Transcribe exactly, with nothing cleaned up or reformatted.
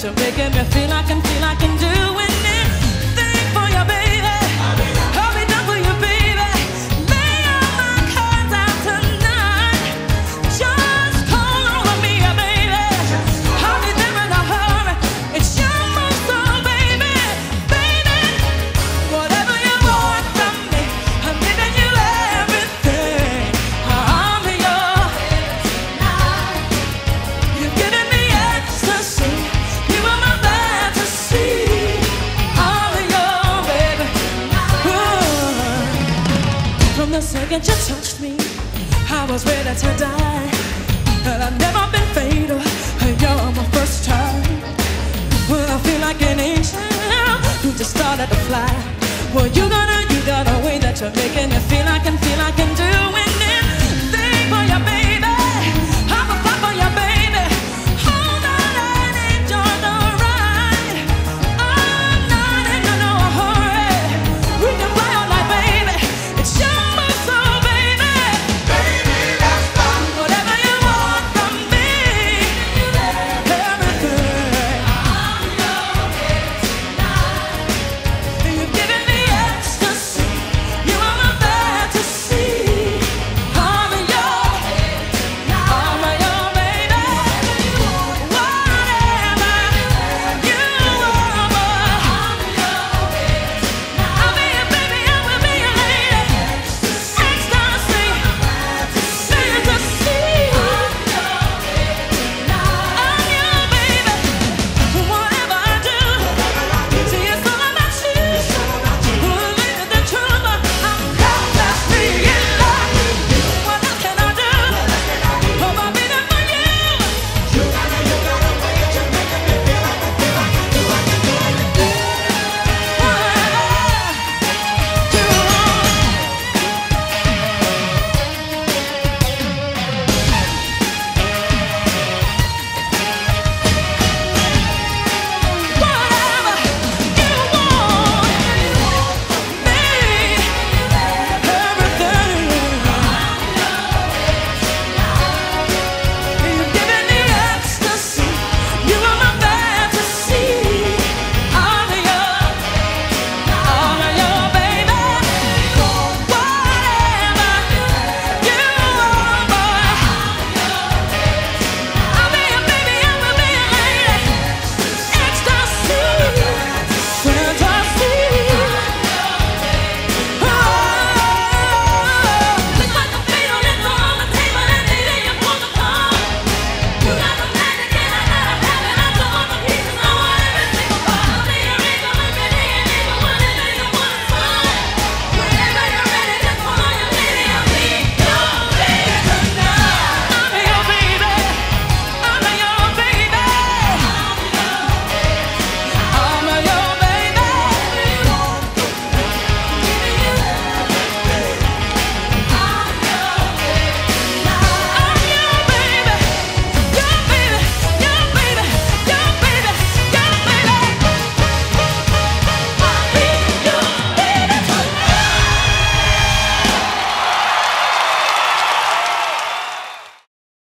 you're making me feel I can feel I can do anything for you, baby. I'll be done for you, baby. Lay all my cards out tonight. Just call on me, baby. I'll be there in a hurry. It's your move, so baby, baby. Whatever you want from me, I'm giving you everything. I'm yours. You're giving me ecstasy. You are my fantasy. I'm yours, baby. Ooh. From the second you touched me, I was ready to die. And I've never been fatal. You're my first time. Well, I feel like an angel who just started to fly. Well, you're gonna